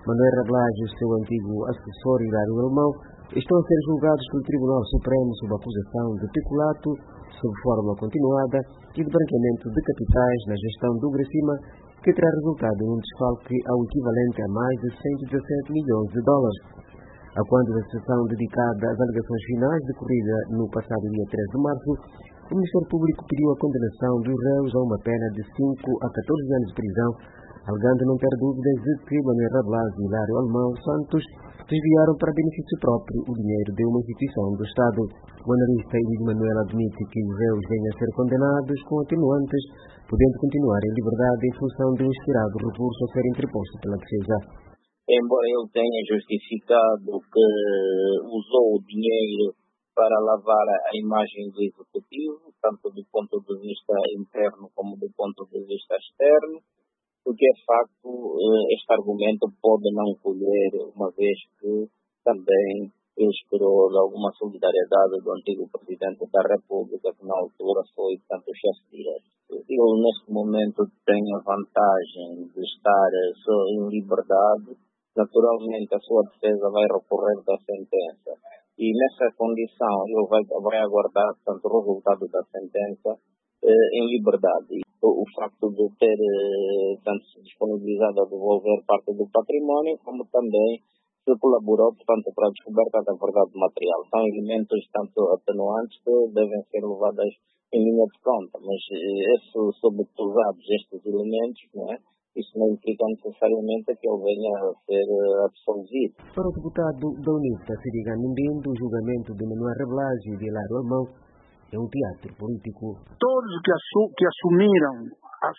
Manuel Blas e o seu antigo assessor Hilário Alemão estão a ser julgados pelo Tribunal Supremo sob acusação de peculato, sob forma continuada e de branqueamento de capitais na gestão do Gracima, que terá resultado em um desfalque ao equivalente a mais de 117 milhões de dólares. A quando da sessão dedicada às alegações finais decorrida no passado dia 3 de março, o Ministério Público pediu a condenação dos réus a uma pena de 5 a 14 anos de prisão, alegando não ter dúvidas de que Manuel Blas e Hilário Alemão Santos desviaram para benefício próprio o dinheiro de uma instituição do Estado. O analista Luís Manuel admite que os réus venham a ser condenados com atenuantes, podendo continuar em liberdade em função de um esperado recurso a ser interposto pela defesa. Embora ele tenha justificado que usou o dinheiro para lavar a imagem do Executivo, tanto do ponto de vista interno como do ponto de vista externo, o que é facto, este argumento pode não colher, uma vez que também ele esperou alguma solidariedade do antigo Presidente da República, que na altura foi, tanto, o chefe direto. Ele, neste momento, tem a vantagem de estar só em liberdade. Naturalmente, a sua defesa vai recorrer da sentença. E, nessa condição, ele vai aguardar, tanto, o resultado da sentença em liberdade. O facto de ter tanto se disponibilizado a devolver parte do património, como também se colaborou, portanto, para a descoberta da verdade material. São elementos tanto atenuantes que devem ser levados em linha de conta, mas sobretusados estes elementos, não é? Isso não implica necessariamente que ele venha a ser absolvido. Para o deputado da UNITA, Siriga Mendindo, o julgamento de Manuel Blas e de Hilário Alemão é um teatro político. Todos que assumem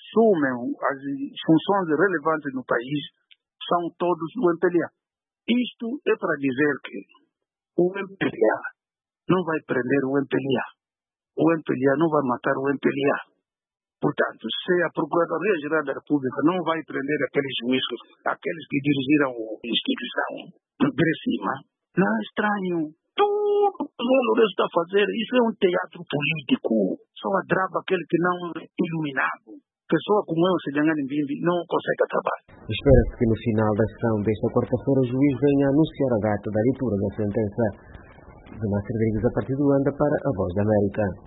as funções relevantes no país são todos do MPLA. Isto é para dizer que o MPLA não vai prender o MPLA. O MPLA não vai matar o MPLA. Portanto, se a Procuradoria-Geral da República não vai prender aqueles juízes, aqueles que dirigiram a instituição Gracima, não é estranho. Tudo que o Lourenço está a fazer, isso é um teatro político. Só agrava aquele que não é iluminado. Pessoa como eu, se ganhar em Bimbi, não consegue acabar. Espera-se que no final da sessão desta quarta-feira o juiz venha anunciar a data da leitura da sentença. Tomás Rodrigues, a partir de Luanda, para a Voz da América.